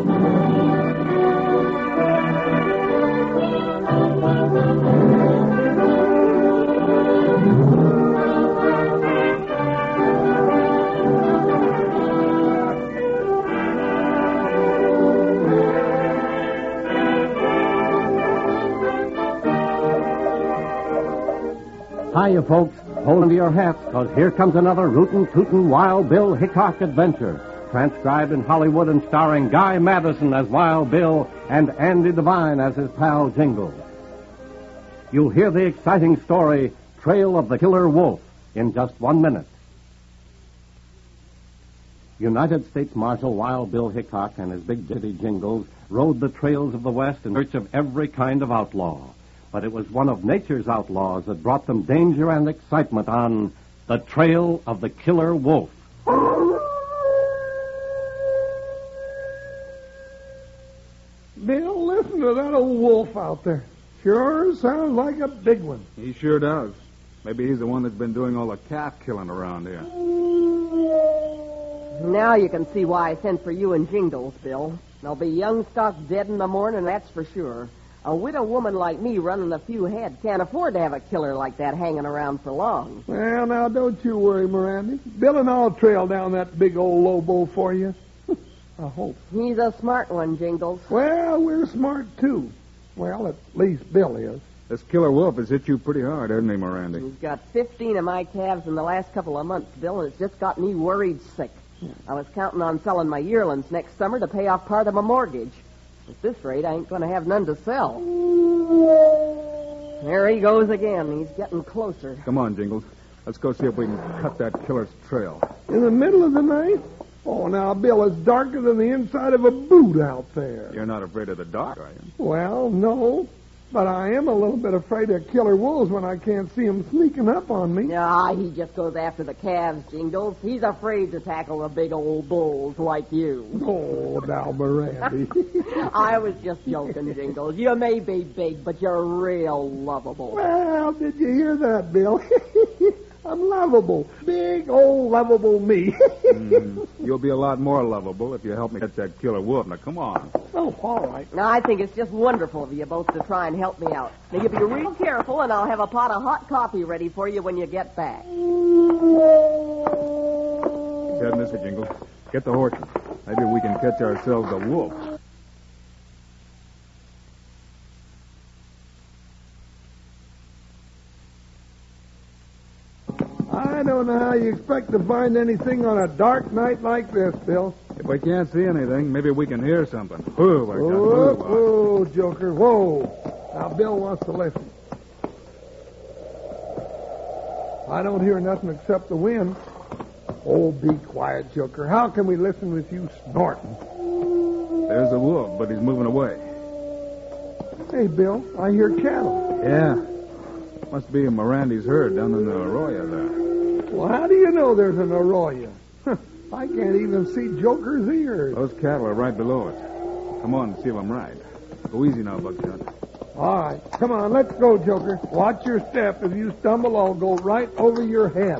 Hiya, folks. Hold on to your hats, because here comes another rootin' tootin' Wild Bill Hickok adventure, transcribed in Hollywood and starring Guy Madison as Wild Bill and Andy Devine as his pal Jingles. You'll hear the exciting story, Trail of the Killer Wolf, in just 1 minute. United States Marshal Wild Bill Hickok and his big ditty Jingles rode the trails of the West in search of every kind of outlaw. But it was one of nature's outlaws that brought them danger and excitement on the Trail of the Killer Wolf. Bill, listen to that old wolf out there. Sure sounds like a big one. He sure does. Maybe he's the one that's been doing all the calf killing around here. Now you can see why I sent for you and Jingles, Bill. There'll be young stock dead in the morning, that's for sure. A widow woman like me running a few head can't afford to have a killer like that hanging around for long. Well, now, don't you worry, Mirandy. Bill and I'll trail down that big old Lobo for you. I hope. He's a smart one, Jingles. Well, we're smart, too. Well, at least Bill is. This killer wolf has hit you pretty hard, hasn't he, Mirandy? He's got 15 of my calves in the last couple of months, Bill, and it's just got me worried sick. I was counting on selling my yearlings next summer to pay off part of my mortgage. At this rate, I ain't going to have none to sell. There he goes again. He's getting closer. Come on, Jingles. Let's go see if we can cut that killer's trail. In the middle of the night? Oh, now, Bill, it's darker than the inside of a boot out there. You're not afraid of the dark, are you? Well, no. But I am a little bit afraid of killer wolves when I can't see them sneaking up on me. Nah, he just goes after the calves, Jingles. He's afraid to tackle the big old bulls like you. Oh, now, Mirandy. I was just joking, Jingles. You may be big, but you're real lovable. Well, did you hear that, Bill? I'm lovable. Big old lovable me. You'll be a lot more lovable if you help me catch that killer wolf. Now, come on. Oh, all right. Now, I think it's just wonderful of you both to try and help me out. Now, you be real careful, and I'll have a pot of hot coffee ready for you when you get back. Head, Mr. Jingle. Get the horses. Maybe we can catch ourselves a wolf. I don't know how you expect to find anything on a dark night like this, Bill. If we can't see anything, maybe we can hear something. Whoa, Whoa, Joker, whoa. Now, Bill wants to listen. I don't hear nothing except the wind. Oh, be quiet, Joker. How can we listen with you snorting? There's the wolf, but he's moving away. Hey, Bill, I hear cattle. Yeah. Must be Mirandy's herd down in the arroyo there. Well, how do you know there's an arroyo? I can't even see Joker's ears. Those cattle are right below us. Come on and see if I'm right. Go easy now, Buckshot. All right. Come on, let's go, Joker. Watch your step. If you stumble, I'll go right over your head.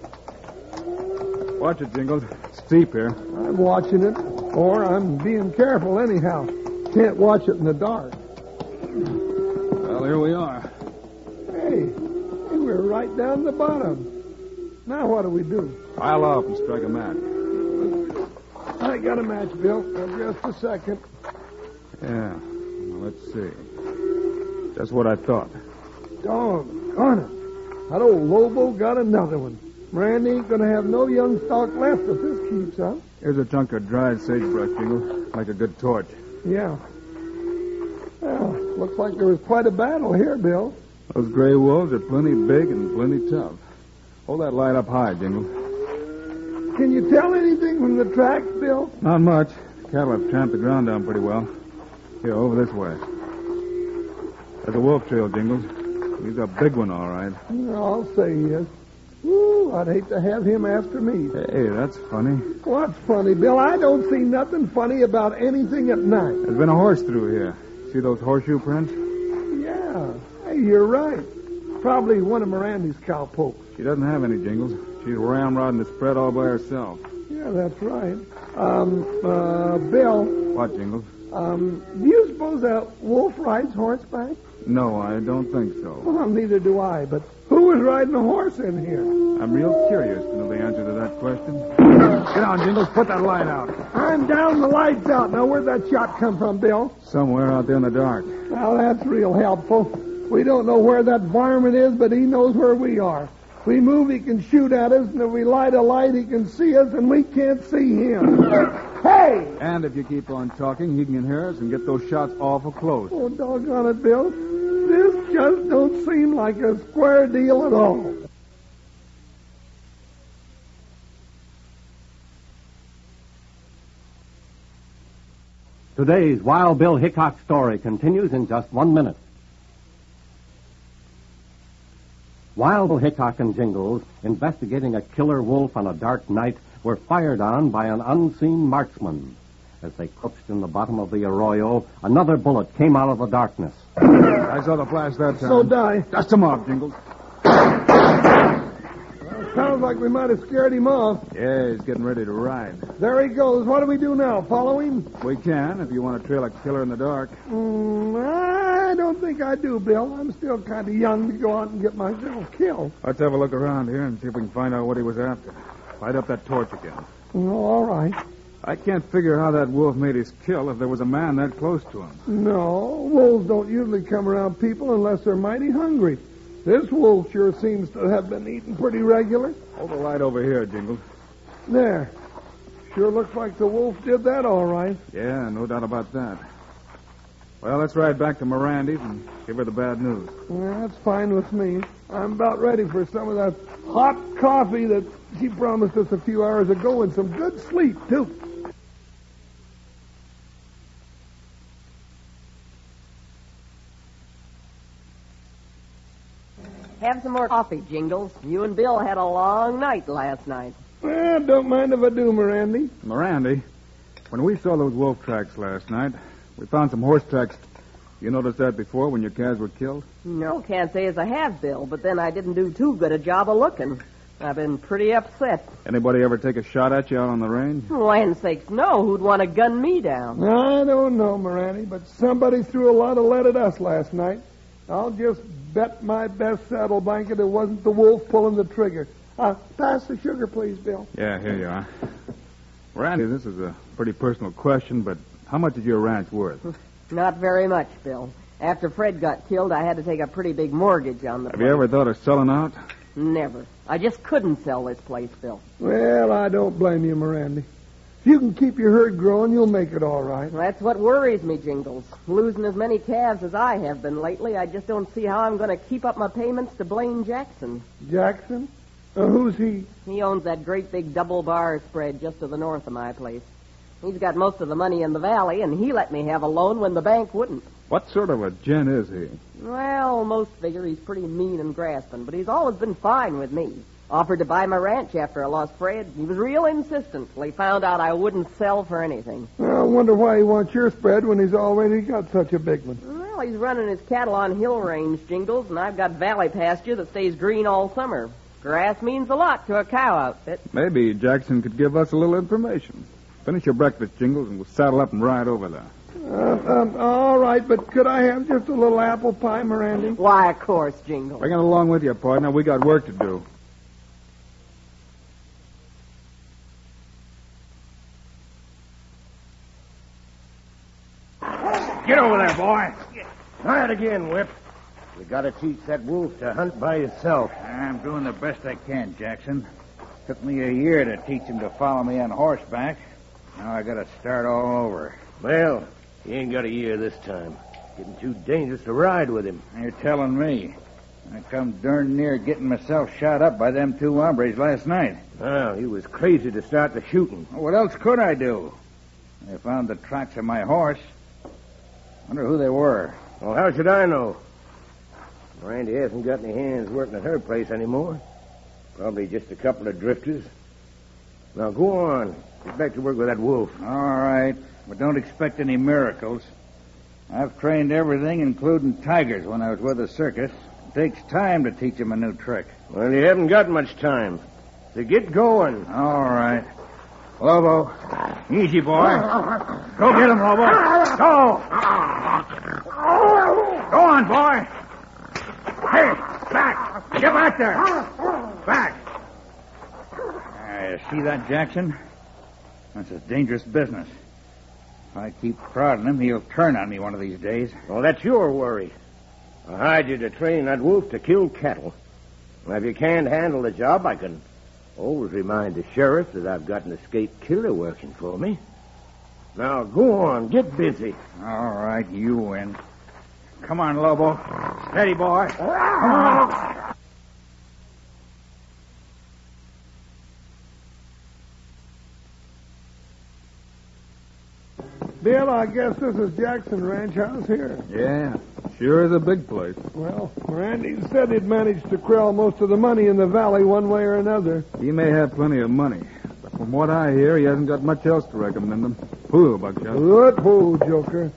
Watch it, Jingles. It's steep here. I'm watching it, or I'm being careful anyhow. Can't watch it in the dark. Well, here we are. Hey, we're right down the bottom. Now what do we do? Pile off and strike a match. I got a match, Bill. Just a second. Yeah. Well, let's see. Just what I thought. Doggone it. That old Lobo got another one. Randy ain't going to have no young stock left if this keeps up. Here's a chunk of dried sagebrush, Jingle. Make a good torch. Yeah. Well, looks like there was quite a battle here, Bill. Those gray wolves are plenty big and plenty tough. Hold that light up high, Jingle. Can you tell anything from the tracks, Bill? Not much. Cattle have tramped the ground down pretty well. Here, over this way. There's a wolf trail, Jingles. He's a big one, all right. I'll say he is. Ooh, I'd hate to have him after me. Hey, that's funny. What's funny, Bill? I don't see nothing funny about anything at night. There's been a horse through here. See those horseshoe prints? Yeah. Hey, you're right. Probably one of Mirandy's cowpokes. She doesn't have any, Jingles. She's ramrodding the spread all by herself. Yeah, that's right. Bill, What, Jingles? Do you suppose that wolf rides horseback? No, I don't think so. Well, neither do I, but who was riding a horse in here? I'm real curious to know the answer to that question. Get on, Jingles. Put that light out. I'm down, the light's out. Now, where'd that shot come from, Bill? Somewhere out there in the dark. Well, that's real helpful. We don't know where that varmint is, but he knows where we are. If we move, he can shoot at us, and if we light a light, he can see us, and we can't see him. Hey! And if you keep on talking, he can hear us and get those shots awful close. Oh, doggone it, Bill. This just don't seem like a square deal at all. Today's Wild Bill Hickok story continues in just 1 minute. Wild Bill Hickok and Jingles, investigating a killer wolf on a dark night, were fired on by an unseen marksman. As they crouched in the bottom of the arroyo, another bullet came out of the darkness. I saw the flash that time. So die. Dust him off, Jingles. Sounds like we might have scared him off. Yeah, he's getting ready to ride. There he goes. What do we do now? Follow him? We can, if you want to trail a killer in the dark. I don't think I do, Bill. I'm still kind of young to go out and get myself killed. Let's have a look around here and see if we can find out what he was after. Light up that torch again. Oh, all right. I can't figure how that wolf made his kill if there was a man that close to him. No, wolves don't usually come around people unless they're mighty hungry. This wolf sure seems to have been eating pretty regular. Hold the light over here, Jingles. There. Sure looks like the wolf did that all right. Yeah, no doubt about that. Well, let's ride back to Mirandy's and give her the bad news. Well, that's fine with me. I'm about ready for some of that hot coffee that she promised us a few hours ago and some good sleep, too. Have some more coffee, Jingles. You and Bill had a long night last night. Well, don't mind if I do, Mirandy. Mirandy, when we saw those wolf tracks last night, we found some horse tracks. You noticed that before when your calves were killed? No, can't say as I have, Bill, but then I didn't do too good a job of looking. I've been pretty upset. Anybody ever take a shot at you out on the range? Land sakes, no. Who'd want to gun me down? I don't know, Mirandy, but somebody threw a lot of lead at us last night. I'll just bet my best saddle blanket it wasn't the wolf pulling the trigger. Pass the sugar, please, Bill. Yeah, here you are. Randy, this is a pretty personal question, but how much is your ranch worth? Not very much, Bill. After Fred got killed, I had to take a pretty big mortgage on the Have place. you ever thought of selling out? Never. I just couldn't sell this place, Bill. Well, I don't blame you, Mirandy. If you can keep your herd growing, you'll make it all right. That's what worries me, Jingles. Losing as many calves as I have been lately, I just don't see how I'm going to keep up my payments to Blaine Jackson. Jackson? Who's he? He owns that great big double bar spread just to the north of my place. He's got most of the money in the valley, and he let me have a loan when the bank wouldn't. What sort of a gent is he? Well, most figure he's pretty mean and grasping, but he's always been fine with me. Offered to buy my ranch after I lost Fred. He was real insistent till he found out I wouldn't sell for anything. I wonder why he wants your spread when he's already got such a big one. Well, he's running his cattle on hill range, Jingles, and I've got valley pasture that stays green all summer. Grass means a lot to a cow outfit. Maybe Jackson could give us a little information. Finish your breakfast, Jingles, and we'll saddle up and ride over there. All right, but could I have just a little apple pie, Mirandy? Why, of course, Jingles. Bring it along with you, partner. We got work to do. Get over there, boy. Try it again, Whip. You gotta teach that wolf to hunt by himself. I'm doing the best I can, Jackson. Took me a year to teach him to follow me on horseback. Now I gotta start all over. Well, he ain't got a year this time. Getting too dangerous to ride with him. You're telling me. I come darn near getting myself shot up by them two hombres last night. Well, he was crazy to start the shooting. What else could I do? They found the tracks of my horse. Wonder who they were. Well, how should I know? Randy hasn't got any hands working at her place anymore. Probably just a couple of drifters. Now, go on. Get back to work with that wolf. All right, but don't expect any miracles. I've trained everything, including tigers, when I was with the circus. It takes time to teach them a new trick. Well, you haven't got much time. So get going. All right. Lobo, Easy, boy. Go get him, Lobo. Go. Go on, boy. Hey, back. Get back there. Back. See that, Jackson? That's a dangerous business. If I keep prodding him, he'll turn on me one of these days. Well, that's your worry. I hired you to train that wolf to kill cattle. Now, if you can't handle the job, I can always remind the sheriff that I've got an escaped killer working for me. Now, go on. Get busy. All right, you win. Come on, Lobo. Steady, boy. Come on. Bill, I guess this is Jackson Ranch House here. Yeah, sure is a big place. Well, Randy said he'd managed to corral most of the money in the valley one way or another. He may have plenty of money, but from what I hear, he hasn't got much else to recommend him. Whoa, Buckshot. What? Whoa, Joker.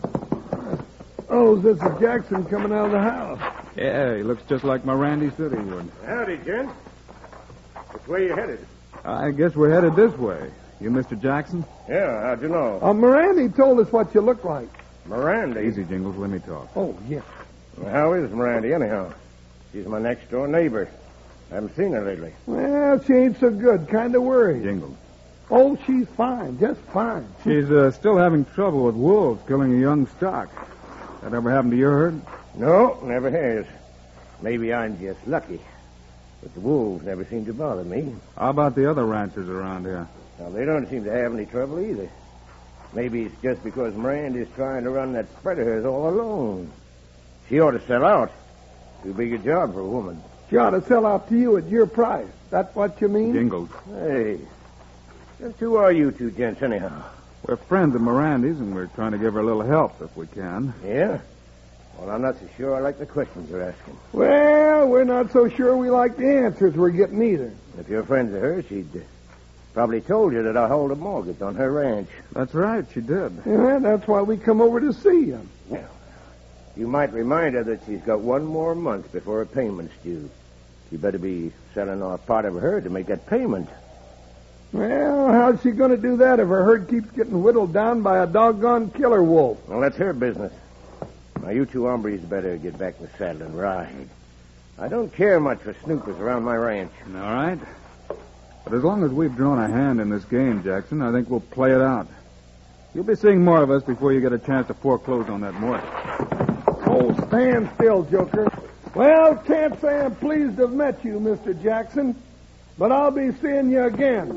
Oh, this is Jackson coming out of the house. Yeah, he looks just like my Randy said he would. Howdy, gent. Which way you headed? I guess we're headed this way. You Mr. Jackson? Yeah, how'd you know? Miranda told us what you look like. Miranda. Easy, Jingles. Let me talk. Oh, yeah. Well, how is Miranda, anyhow? She's my next-door neighbor. I haven't seen her lately. Well, she ain't so good. Kind of worried. Jingles. Oh, she's fine. Just fine. She's still having trouble with wolves killing a young stock. That ever happened to your herd? No, never has. Maybe I'm just lucky. But the wolves never seem to bother me. How about the other ranchers around here? Now, they don't seem to have any trouble either. Maybe it's just because Miranda's trying to run that spread of hers all alone. She ought to sell out. Too big a job for a woman. She ought to sell out to you at your price. That's what you mean? Jingles. Hey, just who are you two gents, anyhow? We're friends of Miranda's, and we're trying to give her a little help if we can. Yeah? Well, I'm not so sure I like the questions you're asking. Well, we're not so sure we like the answers we're getting either. If you're friends of hers, she'd probably told you that I hold a mortgage on her ranch. That's right, she did. Yeah, that's why we come over to see you. Well, you might remind her that she's got one more month before her payment's due. She better be selling off part of her to make that payment. Well, how's she going to do that if her herd keeps getting whittled down by a doggone killer wolf? Well, that's her business. Now, you two hombres better get back in the saddle and ride. I don't care much for snoopers around my ranch. All right. But as long as we've drawn a hand in this game, Jackson, I think we'll play it out. You'll be seeing more of us before you get a chance to foreclose on that mortgage. Oh, stand still, Joker. Well, can't say I'm pleased to have met you, Mr. Jackson, but I'll be seeing you again.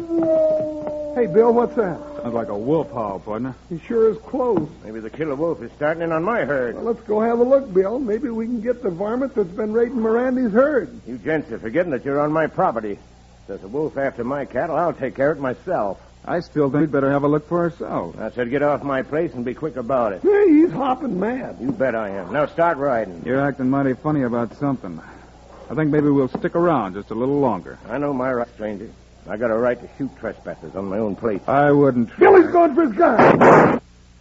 Hey, Bill, what's that? Sounds like a wolf howl, partner. He sure is close. Maybe the killer wolf is starting in on my herd. Well, let's go have a look, Bill. Maybe we can get the varmint that's been raiding Miranda's herd. You gents are forgetting that you're on my property. If there's a wolf after my cattle, I'll take care of it myself. I still think we'd better have a look for ourselves. I said get off my place and be quick about it. Hey, he's hopping mad. You bet I am. Now start riding. You're acting mighty funny about something. I think maybe we'll stick around just a little longer. I know my right, stranger. I got a right to shoot trespassers on my own place. I wouldn't. Billy's going for his gun.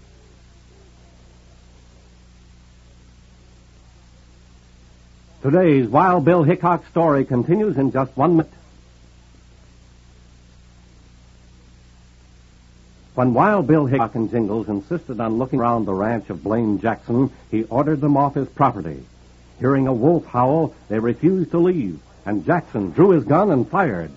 Today's Wild Bill Hickok story continues in just 1 minute. When Wild Bill Hickok and Jingles insisted on looking around the ranch of Blaine Jackson, he ordered them off his property. Hearing a wolf howl, they refused to leave, and Jackson drew his gun and fired.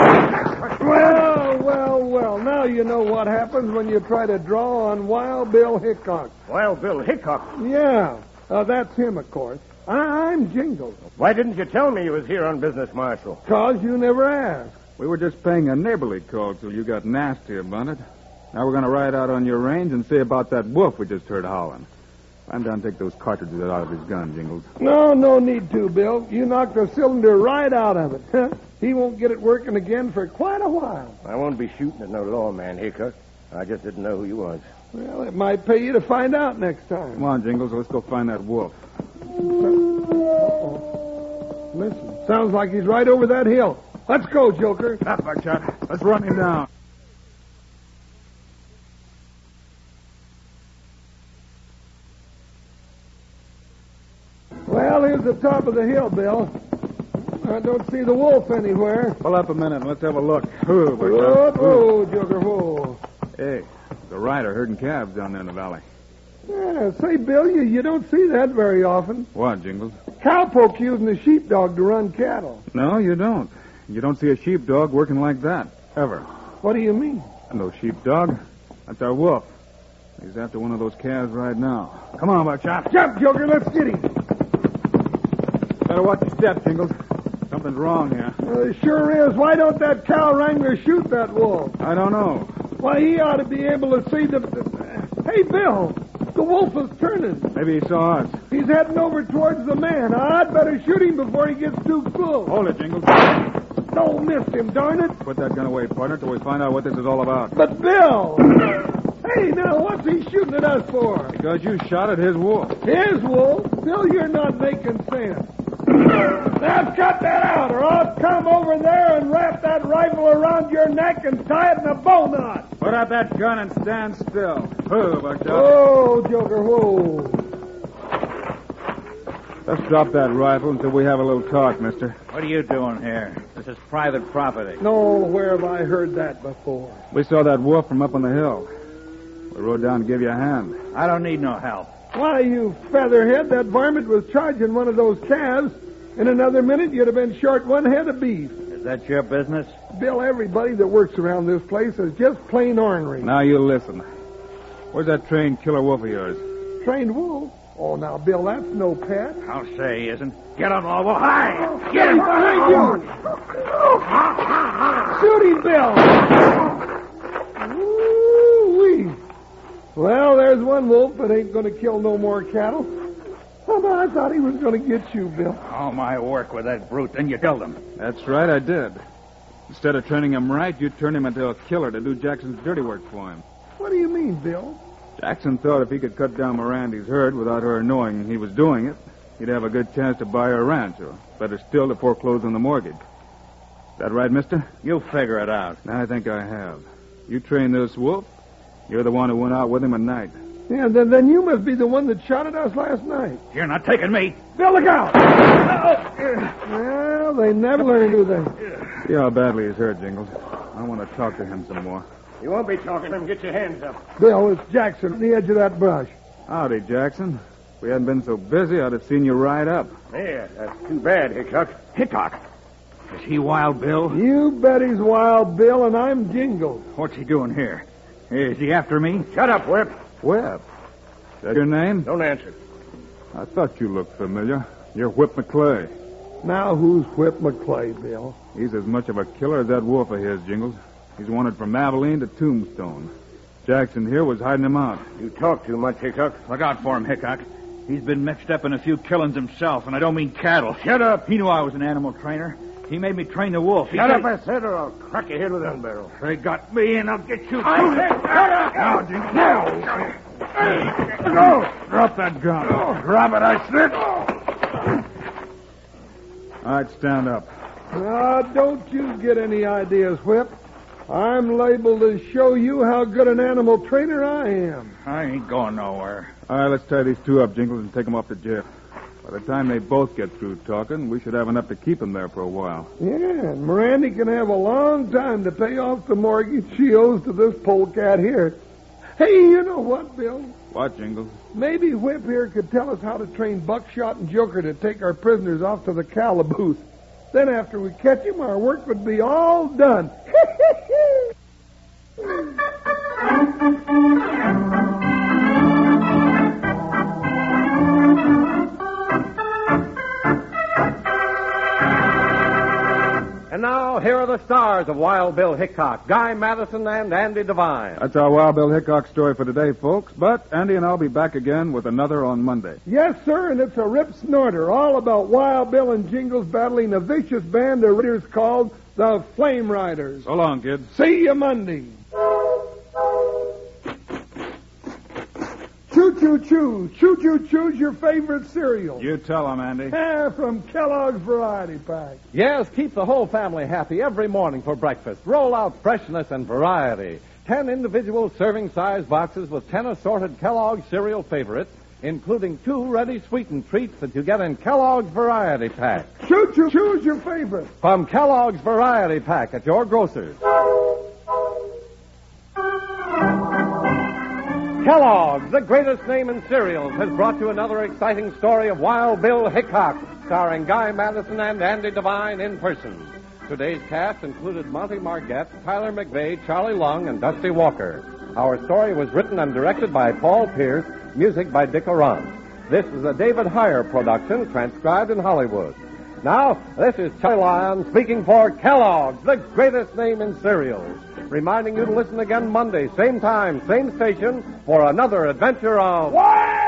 Well, now you know what happens when you try to draw on Wild Bill Hickok. Wild Bill Hickok? Yeah, that's him, of course. I'm Jingles. Why didn't you tell me you was here on business, Marshal? 'Cause you never asked. We were just paying a neighborly call till you got nasty about it. Now we're going to ride out on your range and see about that wolf we just heard howling. I'm down to take those cartridges out of his gun, Jingles. No need to, Bill. You knocked the cylinder right out of it. He won't get it working again for quite a while. I won't be shooting at no lawman, Hickok. I just didn't know who you was. Well, it might pay you to find out next time. Come on, Jingles. Let's go find that wolf. Uh-oh. Listen, sounds like he's right over that hill. Let's go, Joker. Stop, Buckshot. Let's run him down. Well, here's the top of the hill, Bill. I don't see the wolf anywhere. Pull up a minute and let's have a look. Whoa, Buckshot. Whoa, Joker, whoa. Hey, the rider herding calves down there in the valley. Yeah, say, Bill, you don't see that very often. What, Jingles? Cowpoke using a sheepdog to run cattle. No, you don't. You don't see a sheepdog working like that, ever. What do you mean? No sheepdog. That's our wolf. He's after one of those calves right now. Come on, Buckshot. Jump, Joker, let's get him. Better watch your step, Jingles. Something's wrong here. It sure is. Why don't that cow wrangler shoot that wolf? I don't know. Why, he ought to be able to see the... Hey, Bill, the wolf is turning. Maybe he saw us. He's heading over towards the man. I'd better shoot him before he gets too full. Hold it, Jingles. Don't miss him, darn it. Put that gun away, partner, till we find out what this is all about. But, Bill... Hey, now, what's he shooting at us for? Because you shot at his wolf. His wolf? Bill, you're not making sense. Now cut that out, or I'll come over there and wrap that rifle around your neck and tie it in a bow knot. Put out that gun and stand still. Whoa, Buckshot. Whoa, Joker, whoa. Let's drop that rifle until we have a little talk, mister. What are you doing here? This is private property. No, where have I heard that before? We saw that wolf from up on the hill. We rode down to give you a hand. I don't need no help. Why, you featherhead, that varmint was charging one of those calves. In another minute, you'd have been short one head of beef. Is that your business? Bill, everybody that works around this place is just plain ornery. Now you listen. Where's that trained killer wolf of yours? Trained wolf? Oh, now, Bill, that's no pet. I'll say he isn't. Get him, Lobo. Hi! Get him behind you! Shoot him, Bill! Woo-wee. Well, there's one wolf that ain't going to kill no more cattle. Oh, I thought he was going to get you, Bill. All my work with that brute, then you killed him. That's right, I did. Instead of training him right, you turned him into a killer to do Jackson's dirty work for him. What do you mean, Bill? Jackson thought if he could cut down Mirandy's herd without her knowing he was doing it, he'd have a good chance to buy her ranch, or better still, to foreclose on the mortgage. Is that right, mister? You figure it out. I think I have. You trained this wolf. You're the one who went out with him at night. Yeah, then you must be the one that shot at us last night. You're not taking me. Bill, look out! Well, they never learn, do they? See how badly he's hurt, Jingles. I want to talk to him some more. You won't be talking to him. Get your hands up. Bill, it's Jackson at the edge of that brush. Howdy, Jackson. If we hadn't been so busy, I'd have seen you ride up. Yeah, that's too bad, Hickok. Hickok? Is he Wild Bill? You bet he's Wild Bill, and I'm Jingles. What's he doing here? Is he after me? Shut up, Whip. Whip? Is that your name? Don't answer. I thought you looked familiar. You're Whip McClay. Now who's Whip McClay, Bill? He's as much of a killer as that wolf of his, Jingles. He's wanted from Abilene to Tombstone. Jackson here was hiding him out. You talk too much, Hickok. Look out for him, Hickok. He's been mixed up in a few killings himself, and I don't mean cattle. Shut up. He knew I was an animal trainer. He made me train the wolf. Shut up, I said, or I'll crack your head with a gun barrel. They got me, and I'll get you. I said, shut up. Now, Jingles. Now. No! Drop that gun. Drop it, I said. All right, stand up. Now, don't you get any ideas, Whip. I'm labeled to show you how good an animal trainer I am. I ain't going nowhere. All right, let's tie these two up, Jingles, and take them off to jail. By the time they both get through talking, we should have enough to keep them there for a while. Yeah, and Mirandy can have a long time to pay off the mortgage she owes to this polecat here. Hey, you know what, Bill? What, Jingles? Maybe Whip here could tell us how to train Buckshot and Joker to take our prisoners off to the calaboose. Then after we catch him, our work would be all done. And now, here are the stars of Wild Bill Hickok, Guy Madison and Andy Devine. That's our Wild Bill Hickok story for today, folks. But Andy and I'll be back again with another on Monday. Yes, sir, and it's a rip snorter, all about Wild Bill and Jingles battling a vicious band of raiders called the Flame Riders. So long, kids. See you Monday. Choo-choo-choo. Choo-choo-choo's your favorite cereal. You tell them, Andy. From Kellogg's Variety Pack. Yes, keep the whole family happy every morning for breakfast. Roll out freshness and variety. 10 individual serving size boxes with 10 assorted Kellogg's cereal favorites, including 2 ready sweetened treats that you get in Kellogg's Variety Pack. Choo-choo-choo's your favorite. From Kellogg's Variety Pack at your grocer's. Kellogg's, the greatest name in cereals, has brought you another exciting story of Wild Bill Hickok, starring Guy Madison and Andy Devine in person. Today's cast included Monty Margette, Tyler McVeigh, Charlie Long, and Dusty Walker. Our story was written and directed by Paul Pierce, music by Dick Arant. This is a David Heyer production, transcribed in Hollywood. Now, this is Charlie Lyon speaking for Kellogg's, the greatest name in cereals, reminding you to listen again Monday, same time, same station, for another adventure of... Wild